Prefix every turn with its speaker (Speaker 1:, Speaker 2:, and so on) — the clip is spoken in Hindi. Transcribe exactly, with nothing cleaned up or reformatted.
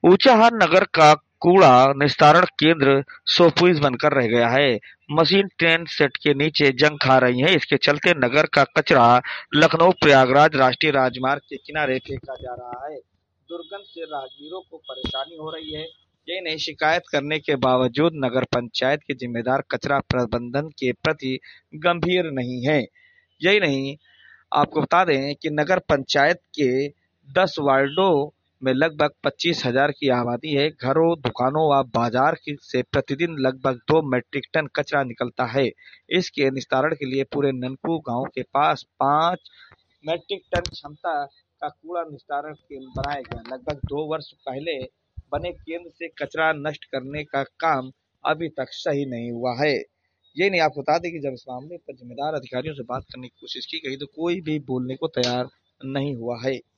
Speaker 1: ऊंचाहार नगर का कूड़ा निस्तारण केंद्र सोपुइस बनकर रह गया है। मशीन ट्रेन सेट के नीचे जंग खा रही है। इसके चलते नगर का कचरा लखनऊ प्रयागराज राष्ट्रीय राजमार्ग के किनारे फेंका जा रहा है। दुर्गंध से राहगीरों को परेशानी हो रही है। ये नहीं, शिकायत करने के बावजूद नगर पंचायत के जिम्मेदार कचरा प्रबंधन के प्रति गंभीर नहीं है। यही नहीं, आपको बता दें कि नगर पंचायत के दस वार्डों में लगभग पच्चीस हजार की आबादी है। घरों, दुकानों व बाजार की से प्रतिदिन लगभग दो मीट्रिक टन कचरा निकलता है। इसके निस्तारण के लिए पूरे ननकू गांव के पास पाँच मीट्रिक टन क्षमता का कूड़ा निस्तारण केंद्र बनाया गया। लगभग दो वर्ष पहले बने केंद्र से कचरा नष्ट करने का काम अभी तक सही नहीं हुआ है। ये नहीं, आपको बता दें कि जब इस मामले पर जिम्मेदार अधिकारियों से बात करने की कोशिश की गई तो कोई भी बोलने को तैयार नहीं हुआ है।